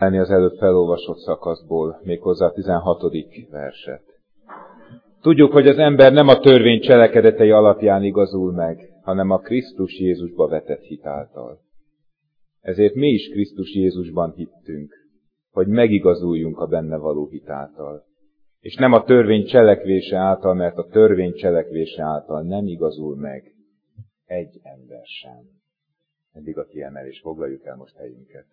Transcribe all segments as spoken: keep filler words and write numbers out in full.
az előbb felolvasott szakaszból, méghozzá a tizenhatodik verset. Tudjuk, hogy az ember nem a törvény cselekedetei alapján igazul meg, hanem a Krisztus Jézusba vetett hit által. Ezért mi is Krisztus Jézusban hittünk, hogy megigazuljunk a benne való hit által. És nem a törvény cselekvése által, mert a törvény cselekvése által nem igazul meg egy ember sem. Eddig a kiemelés, foglaljuk el most helyünket.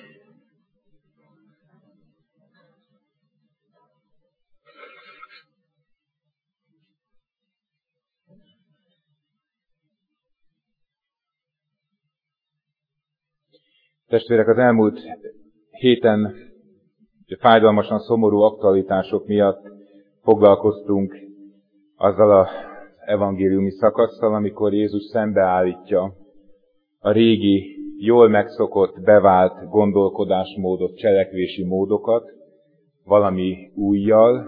Testvérek, az elmúlt héten fájdalmasan szomorú aktualitások miatt foglalkoztunk azzal az evangéliumi szakasszal, amikor Jézus szembeállítja a régi, jól megszokott, bevált gondolkodásmódot, cselekvési módokat valami újjal,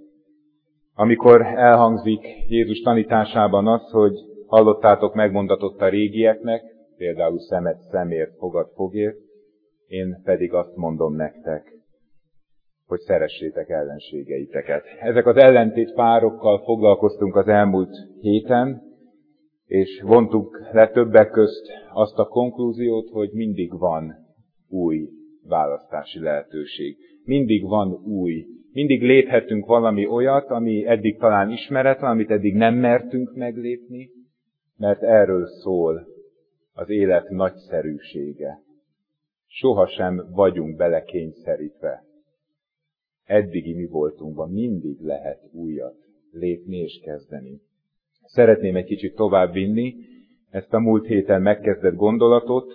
amikor elhangzik Jézus tanításában az, hogy hallottátok, megmondatott a régieknek, például szemet szemért, fogad fogért, én pedig azt mondom nektek, hogy szeressétek ellenségeiteket. Ezek az ellentét párokkal foglalkoztunk az elmúlt héten, és vontuk le többek közt azt a konklúziót, hogy mindig van új választási lehetőség. Mindig van új. Mindig léphetünk valami olyat, ami eddig talán ismeretlen, amit eddig nem mertünk meglépni, mert erről szól az élet nagyszerűsége. Sohasem vagyunk belekényszerítve. Eddigi mi voltunkban mindig lehet újat lépni és kezdeni. Szeretném egy kicsit tovább vinni ezt a múlt héten megkezdett gondolatot,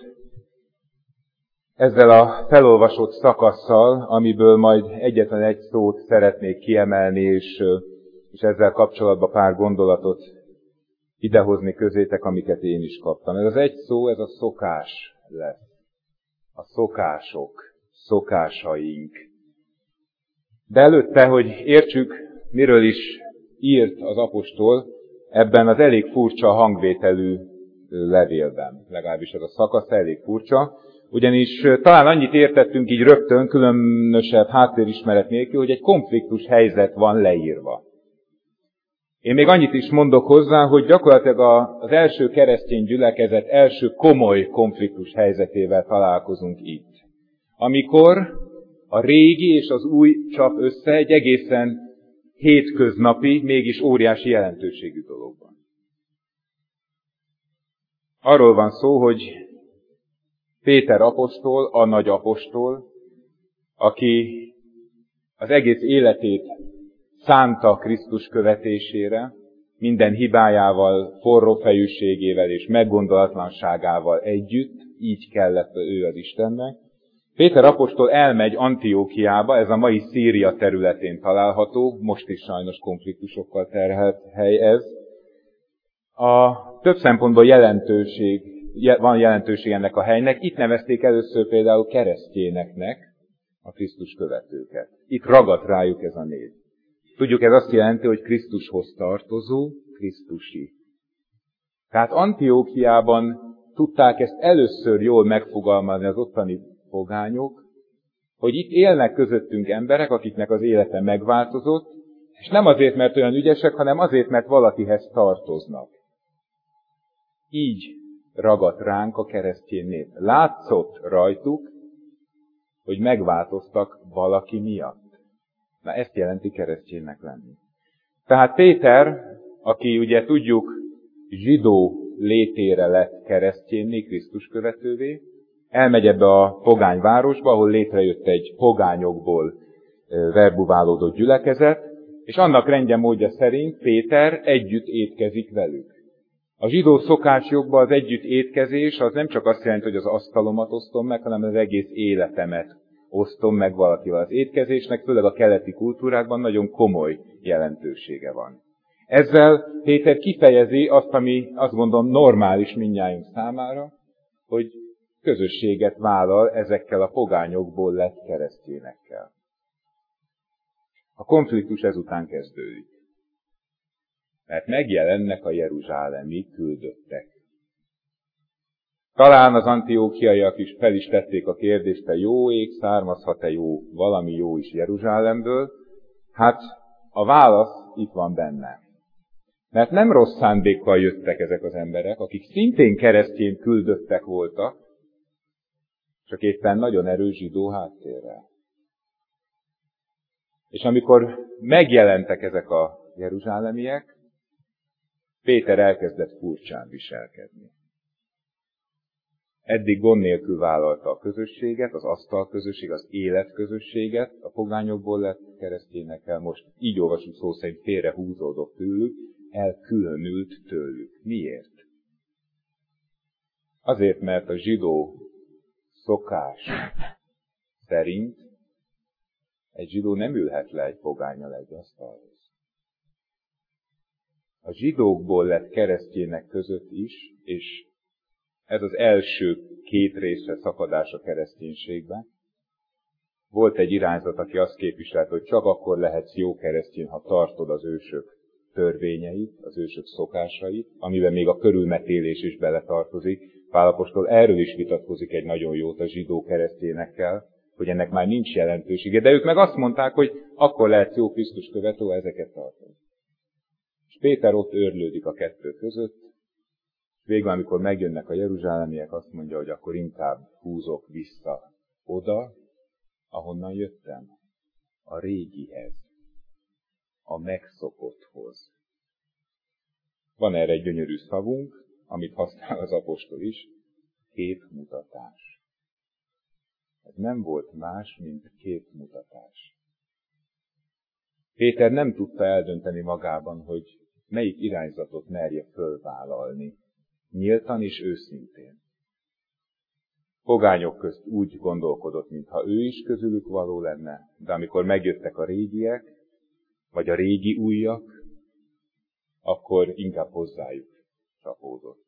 ezzel a felolvasott szakasszal, amiből majd egyetlen egy szót szeretnék kiemelni, és, és ezzel kapcsolatban pár gondolatot idehozni közétek, amiket én is kaptam. Ez az egy szó, ez a szokás lesz. A szokások, szokásaink. De előtte, hogy értsük, miről is írt az apostol, ebben az elég furcsa hangvételű levélben. Legalábbis ez a szakasz elég furcsa. Ugyanis talán annyit értettünk így rögtön, különösebb háttérismeret nélkül, hogy egy konfliktus helyzet van leírva. Én még annyit is mondok hozzá, hogy gyakorlatilag az első keresztény gyülekezet első komoly konfliktus helyzetével találkozunk itt. Amikor a régi és az új csap össze egy egészen hétköznapi, mégis óriási jelentőségű dologban. Arról van szó, hogy Péter apostol, a nagy apostol, aki az egész életét szánta Krisztus követésére, minden hibájával, forró fejűségével és meggondolatlanságával együtt, így kellett ő az Istennek. Péter apostol elmegy Antiókiába, ez a mai Szíria területén található, most is sajnos konfliktusokkal terhelt hely ez. A több szempontból jelentőség, van jelentőség ennek a helynek. Itt nevezték először például keresztjéneknek a Krisztus követőket. Itt ragadt rájuk ez a név. Tudjuk, ez azt jelenti, hogy Krisztushoz tartozó, Krisztusi. Tehát Antiókiában tudták ezt először jól megfogalmazni az ottani pogányok, hogy itt élnek közöttünk emberek, akiknek az élete megváltozott, és nem azért, mert olyan ügyesek, hanem azért, mert valakihez tartoznak. Így ragadt ránk a keresztény nép. Látszott rajtuk, hogy megváltoztak valaki miatt. Na ezt jelenti kereszténynek lenni. Tehát Péter, aki ugye tudjuk zsidó létére lett keresztényné, Krisztus követővé, elmegy ebbe a pogány városba, ahol létrejött egy pogányokból verbuválódott gyülekezet, és annak rendje módja szerint Péter együtt étkezik velük. A zsidó szokásjogban az együtt étkezés az nem csak azt jelenti, hogy az asztalomat osztom meg, hanem az egész életemet osztom meg valakivel. Az étkezésnek, főleg a keleti kultúrákban nagyon komoly jelentősége van. Ezzel Péter kifejezi azt, ami azt gondolom normális mindnyájunk számára, hogy közösséget vállal ezekkel a pogányokból lett keresztényekkel. A konfliktus ezután kezdődik. Mert megjelennek a jeruzsálemi küldöttek. Talán az antiókiaiak is fel is tették a kérdést, te jó ég, származhat-e jó, valami jó is Jeruzsálemből? Hát a válasz itt van benne. Mert nem rossz szándékkal jöttek ezek az emberek, akik szintén keresztény küldöttek voltak, csak éppen nagyon erős zsidó háttérrel. És amikor megjelentek ezek a jeruzsálemiek, Péter elkezdett furcsán viselkedni. Eddig gond nélkül vállalta a közösséget, az asztal közösség, az élet közösséget, a pogányokból lett keresztényekkel, most így olvasjuk szó szerint félrehúzódott tőlük, elkülönült tőlük. Miért? Azért, mert a zsidó szokás szerint egy zsidó nem ülhet le egy pogánnyal egy asztalhoz. A zsidókból lett keresztények között is, és ez az első két részre szakadás a kereszténységben. Volt egy irányzat, aki azt képviselte, hogy csak akkor lehetsz jó keresztény, ha tartod az ősök törvényeit, az ősök szokásait, amiben még a körülmetélés is beletartozik. Pál apostol erről is vitatkozik egy nagyon jót a zsidó keresztényekkel, hogy ennek már nincs jelentősége, de ők meg azt mondták, hogy akkor lehetsz jó Krisztus követő, ha ezeket tartod. És Péter ott őrlődik a kettő között, és végül, amikor megjönnek a jeruzsálemiek, azt mondja, hogy akkor inkább húzok vissza oda, ahonnan jöttem, a régihez, a megszokotthoz. Van erre egy gyönyörű szavunk, amit használ az apostol is, képmutatás. Ez nem volt más, mint képmutatás. Péter nem tudta eldönteni magában, hogy melyik irányzatot merje fölvállalni, nyíltan és őszintén. Pogányok közt úgy gondolkodott, mintha ő is közülük való lenne, de amikor megjöttek a régiek, vagy a régi újak, akkor inkább hozzájuk csapódott.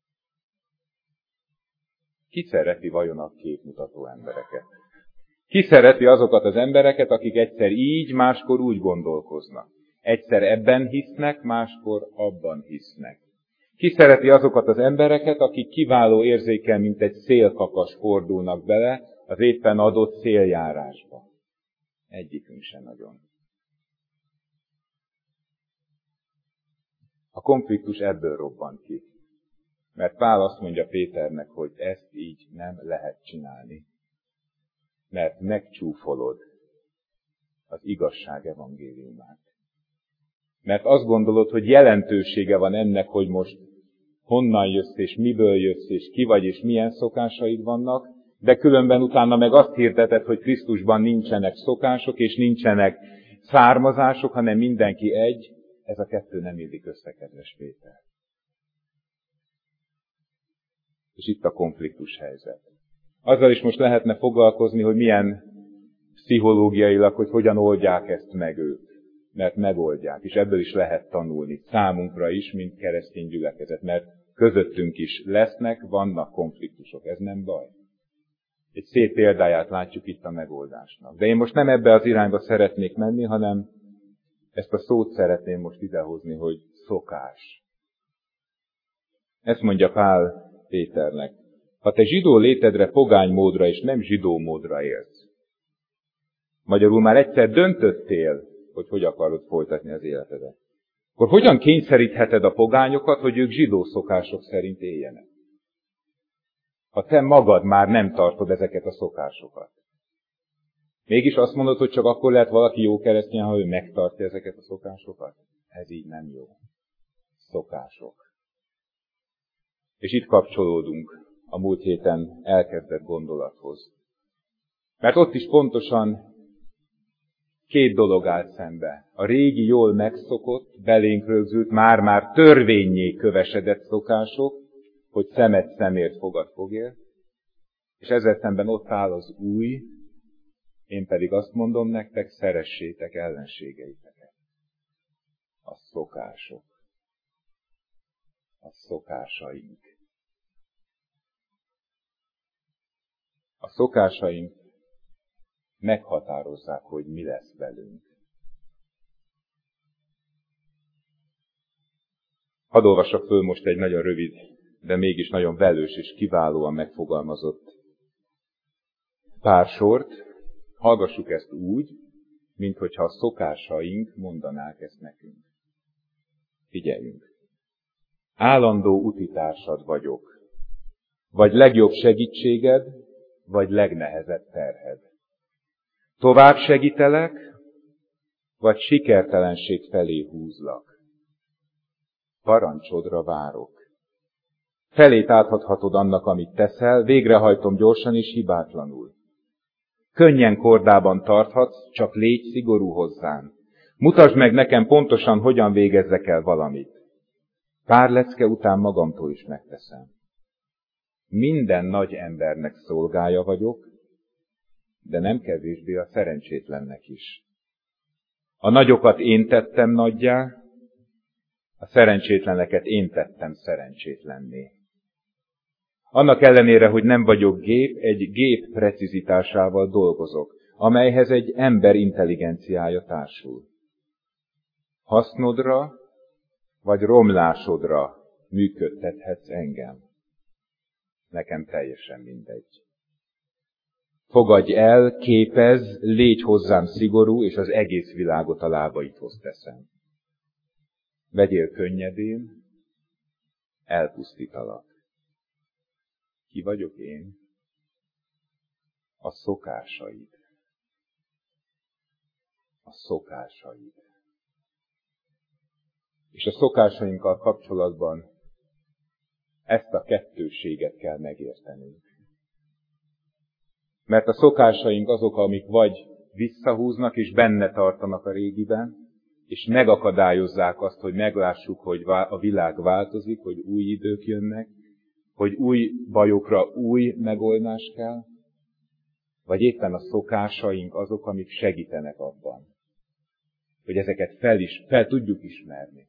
Ki szereti vajon a képmutató embereket? Ki szereti azokat az embereket, akik egyszer így, máskor úgy gondolkoznak? Egyszer ebben hisznek, máskor abban hisznek. Ki szereti azokat az embereket, akik kiváló érzékkel, mint egy szélkakas fordulnak bele az éppen adott széljárásba? Egyikünk sem nagyon. A konfliktus ebből robban ki. Mert Pál azt mondja Péternek, hogy ezt így nem lehet csinálni. Mert megcsúfolod az igazság evangéliumát. Mert azt gondolod, hogy jelentősége van ennek, hogy most honnan jössz, és miből jössz, és ki vagy, és milyen szokásaid vannak, de különben utána meg azt hirdeted, hogy Krisztusban nincsenek szokások, és nincsenek származások, hanem mindenki egy. Ez a kettő nem illik össze, kedves Péter. És itt a konfliktus helyzet. Azzal is most lehetne foglalkozni, hogy milyen pszichológiailag, hogy hogyan oldják ezt meg ők. Mert megoldják, és ebből is lehet tanulni. Számunkra is, mint keresztény gyülekezet, mert közöttünk is lesznek, vannak konfliktusok. Ez nem baj. Egy szép példáját látjuk itt a megoldásnak. De én most nem ebbe az irányba szeretnék menni, hanem ezt a szót szeretném most idehozni, hogy szokás. Ezt mondja Pál Péternek. Ha te zsidó létedre pogány módra és nem zsidó módra élsz, magyarul már egyszer döntöttél, hogy hogy akarod folytatni az életedet, akkor hogyan kényszerítheted a pogányokat, hogy ők zsidó szokások szerint éljenek? Ha te magad már nem tartod ezeket a szokásokat. Mégis azt mondod, hogy csak akkor lehet valaki jó keresztény, ha ő megtartja ezeket a szokásokat? Ez így nem jó. Szokások. És itt kapcsolódunk a múlt héten elkezdett gondolathoz. Mert ott is pontosan két dolog állt szembe. A régi, jól megszokott, belénk rögzült, már-már törvénnyé kövesedett szokások, hogy szemet szemért, fogad fogért, és ezzel szemben ott áll az új, én pedig azt mondom nektek, szeressétek ellenségeiteket. A szokások. A szokásaink. A szokásaink meghatározzák, hogy mi lesz velünk. Hadd olvassak föl most egy nagyon rövid de mégis nagyon velős és kiválóan megfogalmazott pár sort. Hallgassuk ezt úgy, minthogyha a szokásaink mondanák ezt nekünk. Figyeljünk! Állandó utitársad vagyok, vagy legjobb segítséged, vagy legnehezebb terhed. Tovább segítelek, vagy sikertelenség felé húzlak. Parancsodra várok. Felét átadhatod annak, amit teszel, végrehajtom gyorsan és hibátlanul. Könnyen kordában tarthatsz, csak légy szigorú hozzám. Mutasd meg nekem pontosan, hogyan végezzek el valamit. Pár lecke után magamtól is megteszem. Minden nagy embernek szolgája vagyok, de nem kevésbé a szerencsétlennek is. A nagyokat én tettem nagyjá, a szerencsétleneket én tettem szerencsétlenné. Annak ellenére, hogy nem vagyok gép, egy gép precizitásával dolgozok, amelyhez egy ember intelligenciája társul. Hasznodra vagy romlásodra működtethetsz engem. Nekem teljesen mindegy. Fogadj el, képezz, légy hozzám szigorú, és az egész világot a lábaidhoz teszem. Vegyél könnyedén, elpusztítalak. Ki vagyok én? A szokásaid. A szokásaid. És a szokásainkkal kapcsolatban ezt a kettősséget kell megértenünk. Mert a szokásaink azok, amik vagy visszahúznak és benne tartanak a régiben, és megakadályozzák azt, hogy meglássuk, hogy a világ változik, hogy új idők jönnek, hogy új bajokra új megoldás kell, vagy éppen a szokásaink azok, amik segítenek abban, hogy ezeket fel, is, fel tudjuk ismerni.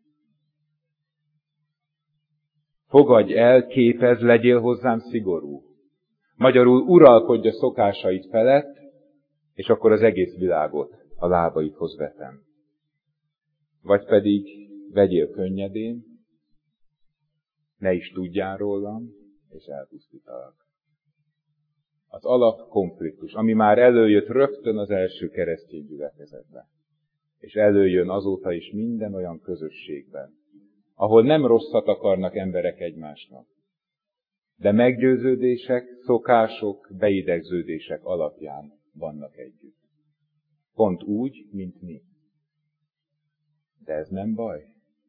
Fogadj el, képezz, legyél hozzám szigorú. Magyarul uralkodj a szokásaid felett, és akkor az egész világot a lábaidhoz vetem. Vagy pedig vegyél könnyedén, ne is tudjál rólam, és elpusztítalak. Az alapkonfliktus, ami már előjött rögtön az első keresztény gyülekezetben, és előjön azóta is minden olyan közösségben, ahol nem rosszat akarnak emberek egymásnak, de meggyőződések, szokások, beidegződések alapján vannak együtt. Pont úgy, mint mi. De ez nem baj.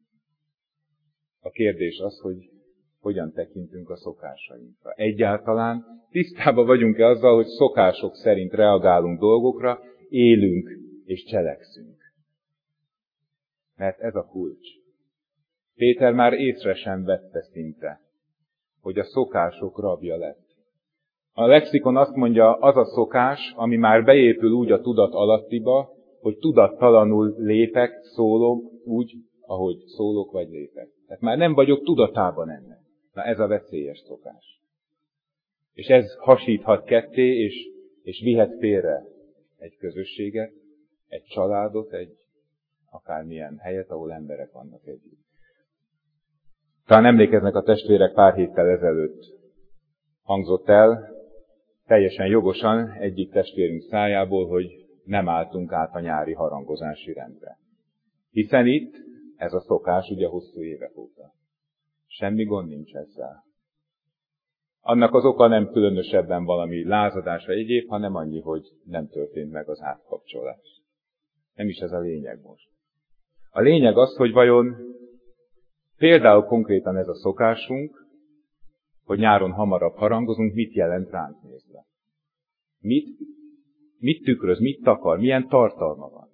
A kérdés az, hogy hogyan tekintünk a szokásainkra. Egyáltalán tisztában vagyunk-e azzal, hogy szokások szerint reagálunk dolgokra, élünk és cselekszünk. Mert ez a kulcs. Péter már észre sem vette szinte, hogy a szokások rabja lett. A lexikon azt mondja, az a szokás, ami már beépül úgy a tudat alattiba, hogy tudattalanul lépek, szólok úgy, ahogy szólok vagy lépek. Tehát már nem vagyok tudatában ennek. Na ez a veszélyes szokás. És ez hasíthat ketté, és, és vihet félre egy közösséget, egy családot, egy akármilyen helyet, ahol emberek vannak együtt. Talán emlékeznek a testvérek, pár héttel ezelőtt hangzott el, teljesen jogosan egyik testvérünk szájából, hogy nem álltunk át a nyári harangozási rendre. Hiszen itt ez a szokás ugye hosszú évek óta. Semmi gond nincs ezzel. Annak az oka nem különösebben valami lázadás vagy egyéb, hanem annyi, hogy nem történt meg az átkapcsolás. Nem is ez a lényeg most. A lényeg az, hogy vajon például konkrétan ez a szokásunk, hogy nyáron hamarabb harangozunk, mit jelent ránk nézve? Mit, mit tükröz, mit takar, milyen tartalma van?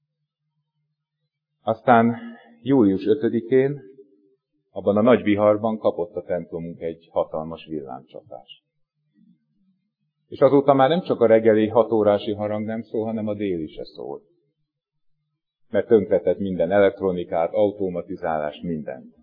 Aztán július ötödikén, abban a nagy viharban kapott a templomunk egy hatalmas villámcsapást. És azóta már nem csak a reggeli hatórási harang nem szól, hanem a déli se szól. Mert tönkretett minden elektronikát, automatizálást, mindent.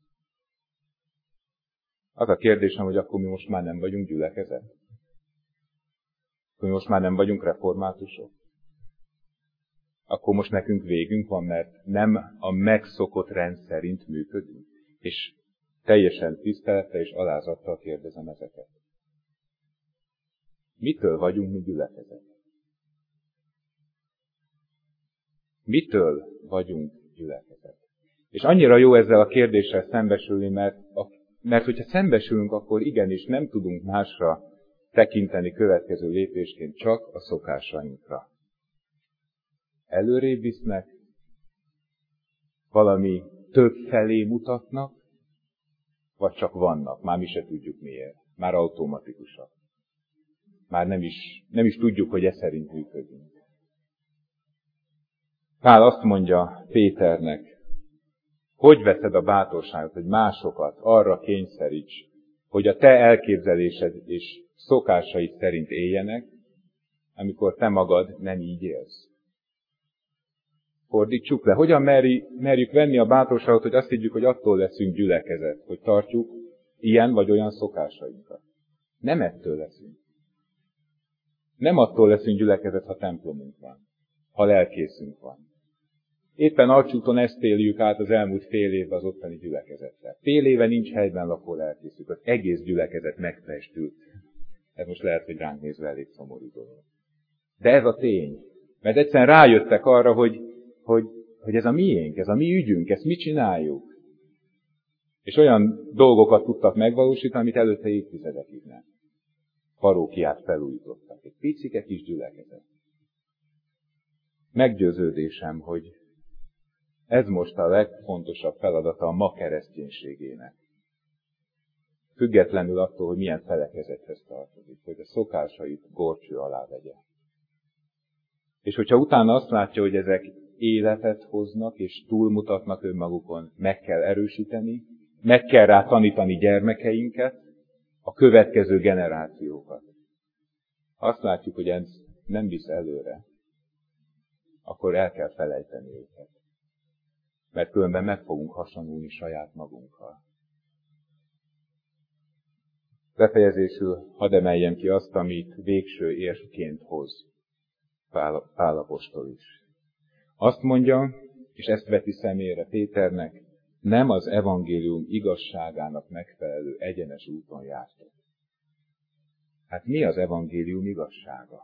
Az a kérdésem, hogy akkor mi most már nem vagyunk gyülekezet? Akkor mi most már nem vagyunk reformátusok? Akkor most nekünk végünk van, mert nem a megszokott rend szerint működünk. És Teljesen tisztelettel és alázattal kérdezem ezeket. Mitől vagyunk mi gyülekezet? Mitől vagyunk gyülekezet? És annyira jó ezzel a kérdéssel szembesülni, mert, a, mert hogyha szembesülünk, akkor igenis nem tudunk másra tekinteni következő lépésként, csak a szokásainkra. Előrébb visznek, valami több felé mutatnak, vagy csak vannak, már mi se tudjuk miért, már automatikusak. Már nem is, nem is tudjuk, hogy e szerint működünk. Pál azt mondja Péternek, hogy veszed a bátorságot, hogy másokat arra kényszeríts, hogy a te elképzelésed és szokásaid szerint éljenek, amikor te magad nem így élsz. Fordítsuk le. Hogyan meri, merjük venni a bátorságot, hogy azt higgyük, hogy attól leszünk gyülekezet, hogy tartjuk ilyen vagy olyan szokásainkat. Nem ettől leszünk. Nem attól leszünk gyülekezet, ha templomunk van, ha lelkészünk van. Éppen Alcsúton ezt éljük át az elmúlt fél évben az ottani gyülekezettel. Fél éve nincs helyben lakó lelkészük, az egész gyülekezet megfestült. Ez most lehet, hogy ránk nézve elég szomorú dolog. De ez a tény. Mert egyszerűen rájöttek arra, hogy, hogy, hogy ez a miénk, ez a mi ügyünk, ezt mi csináljuk. És olyan dolgokat tudtak megvalósítani, amit előtte évtizedekig nem. Parókiát felújítottak. Egy picike kis gyülekezet. Meggyőződésem, hogy ez most a legfontosabb feladata a ma kereszténységének. Függetlenül attól, hogy milyen felekezethez tartozik, hogy a szokásait górcső alá vegye. És hogyha utána azt látja, hogy ezek életet hoznak, és túlmutatnak önmagukon, meg kell erősíteni, meg kell rá tanítani gyermekeinket, a következő generációkat. Ha azt látjuk, hogy ez nem visz előre, akkor el kell felejteni őket. Mert különben meg fogunk hasonlulni saját magunkkal. Befejezésül hadd emeljem ki azt, amit végső érvként hoz Pál, Pál apostol is. Azt mondja, és ezt veti szemére Péternek, nem az evangélium igazságának megfelelő egyenes úton jártok. Hát mi az evangélium igazsága?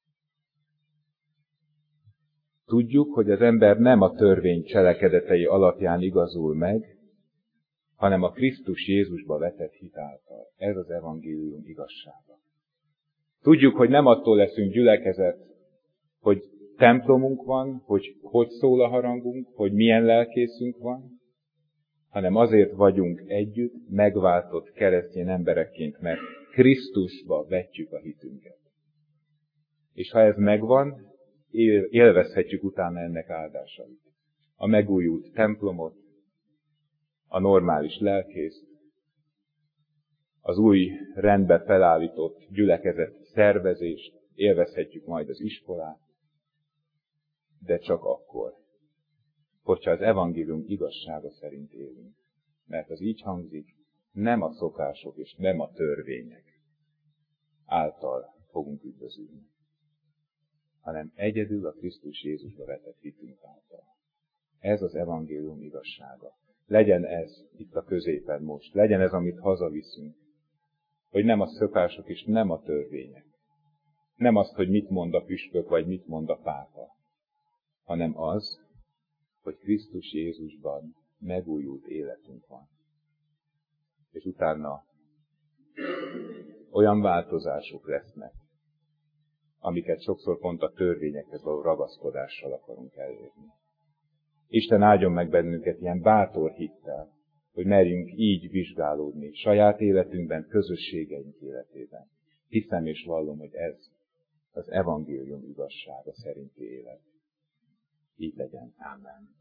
Tudjuk, hogy az ember nem a törvény cselekedetei alapján igazul meg, hanem a Krisztus Jézusba vetett hit által. Ez az evangélium igazsága. Tudjuk, hogy nem attól leszünk gyülekezet, hogy templomunk van, hogy hogy szól a harangunk, hogy milyen lelkészünk van, hanem azért vagyunk együtt, megváltott keresztény emberekként, mert Krisztusba vetjük a hitünket. És ha ez megvan, élvezhetjük utána ennek áldásait. A megújult templomot, a normális lelkészt, az új rendbe felállított gyülekezet szervezést, élvezhetjük majd az iskolát, de csak akkor, hogyha az evangélium igazsága szerint élünk. Mert az így hangzik, nem a szokások és nem a törvények által fogunk üdvözülni, hanem egyedül a Krisztus Jézusba vetett hitünk által. Ez az evangélium igazsága. Legyen ez itt a középen most, legyen ez, amit hazaviszünk, hogy nem a szokások és nem a törvények. Nem azt, hogy mit mond a püspök, vagy mit mond a pápa, hanem az, hogy Krisztus Jézusban megújult életünk van. És utána olyan változások lesznek, amiket sokszor pont a törvényekhez való ragaszkodással akarunk elérni. Isten áldjon meg bennünket ilyen bátor hittel, hogy merjünk így vizsgálódni saját életünkben, közösségeink életében. Hiszem és vallom, hogy ez az evangélium igazsága szerinti élet. Így legyen. Amen.